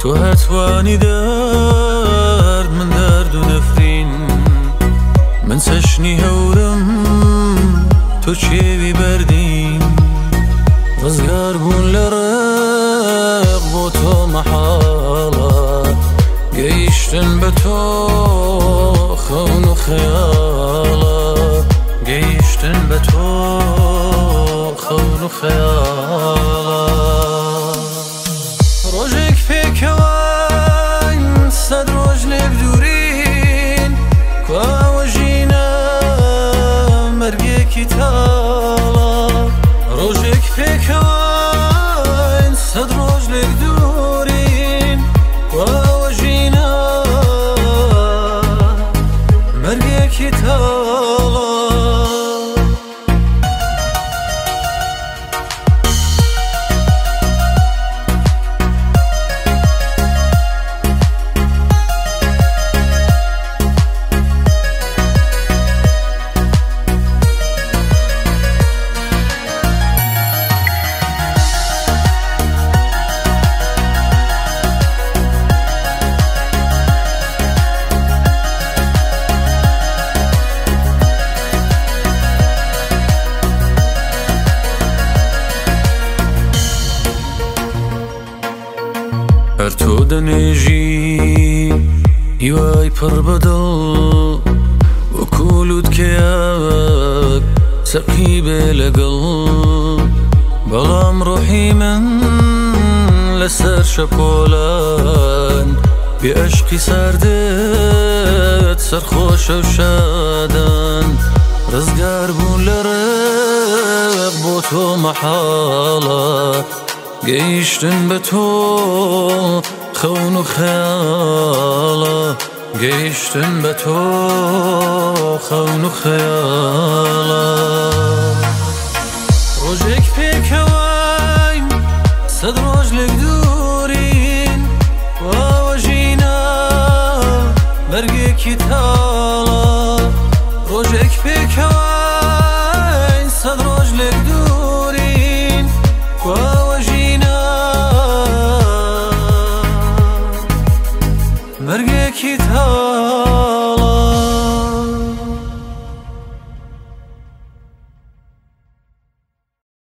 تو هتوانی درد من درد و نفرین من سشنی هورم تو چیوی بردین رزگار بون لرق بو تو محالا گیشتن به تو خون و خیالا گیشتن به تو خون و خیالا روزک فکوان صد روز نبدورین که وجینا مرگی کتالا روزک فکوان صد روز نبدورین که وجینا مرگی کتالا هر تو دنیجی هیوای پر بدل و کولود کیاک سقی بلگل بغام روحی من لسر شپولان بی عشقی سردت سرخوش و شادن رزگار بون لرق بو تو محالا گیشتن به تو خون و خیالا گیشتن به تو خون و خیالا روزک پیکوین صد روز لگدورین و وجینا مرگی کتالا روزک پیکوین